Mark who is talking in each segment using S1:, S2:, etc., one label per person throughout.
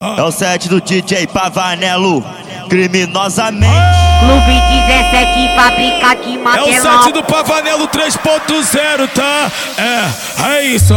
S1: É o set do DJ Pavanello, criminosamente.
S2: Clube 17, fábrica de material.
S3: É o set do Pavanello 3.0, tá? É isso.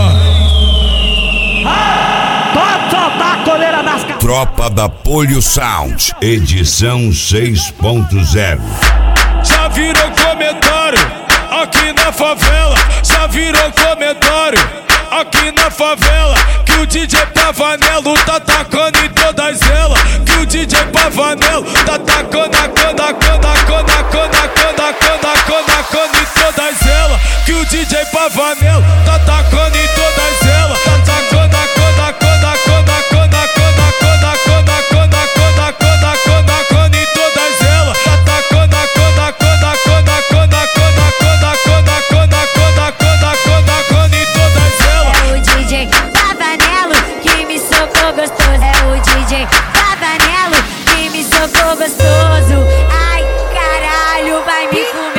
S4: Pode soltar a coleira das caras.
S5: Tropa da Polio Sound, edição 6.0.
S3: Já virou comentário aqui na favela. Já virou comentário aqui na favela que o DJ Pavanello tá tacando em todas elas. Que o DJ Pavanello tá tacando em todas elas. Que o DJ Pavanello tá tacando em todas elas. Tá tacando em todas elas. Tá tacando em todas elas.
S2: É o DJ Pavanello que me socou gostoso. É o DJ Pavanello que me socou gostoso. Ai, caralho, vai me comer.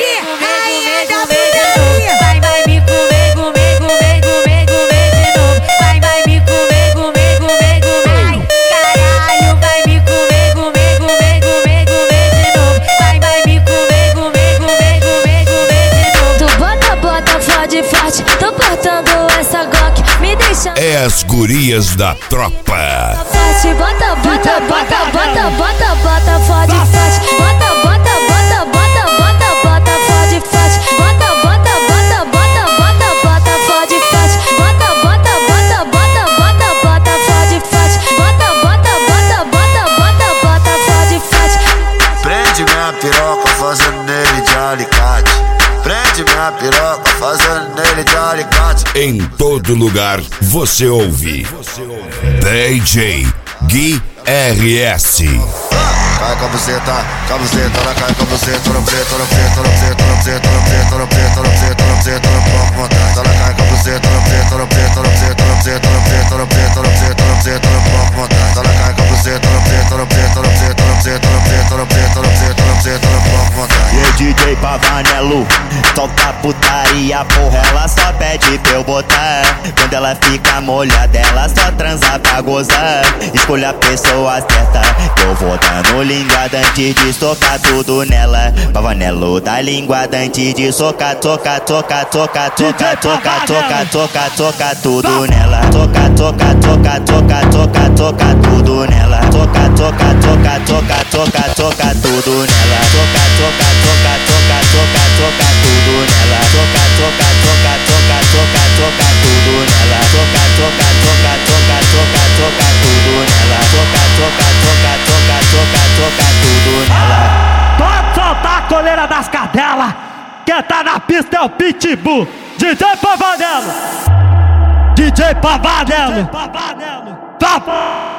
S6: Tô cortando essa Glock, me deixando.
S5: É as gurias da tropa.
S6: Forte, bota, bota, bota, bota, bota, bota, fode, forte. Bota, bota, bota, bota, bota, bota, fode, forte. Bota, bota, bota, bota, bota, bota, fode, forte. Bota, bota, bota, bota, bota, bota, fode, forte. Bota, bota, bota, bota, bota, bota, fode, forte.
S7: Prende minha piroca fazendo nele de alicate. Prende minha piroca fazendo nele de alicate.
S5: Em todo lugar você ouve DJ Gui RS.
S7: Cai com a buceta, ela cai com a buceta, no preto, no preto, no preto, no preto, no preto, no preto, no preto, no preto, no pouco vontade. Ela cai com a buceta, no preto, no preto, no preto, no preto, no preto, no preto, no preto, no preto, no pouco vontade. Ela cai com a buceta, no preto, no preto, no preto, no preto, no preto, no preto, no preto, no preto, no pouco vontade.
S1: E aí, DJ Pavanello, solta putaria, porra, ela só pede pra eu botar. Quando ela fica molhada, ela só transa pra gozar. Escolha a pessoa certa, que eu vou dando linguada antes de socar tudo nela. Pavanello dá linguada antes de socar, toca, toca, toca, toca, toca, toca, toca, toca tudo nela. Toca, toca, toca, toca, toca, toca tudo nela. Toca, toca, toca, toca, toca, toca tudo nela. Toca, toca, toca, toca, toca, toca tudo nela. Toca, toca, toca, toca, toca, toca tudo nela. Toca, toca, toca, toca, toca, toca tudo nela. Toca, toca, toca, toca, toca, toca tudo nela.
S4: Pode soltar a coleira das cadelas. Quem tá na pista é o Pitbull. DJ Pavanello. DJ Pavanello.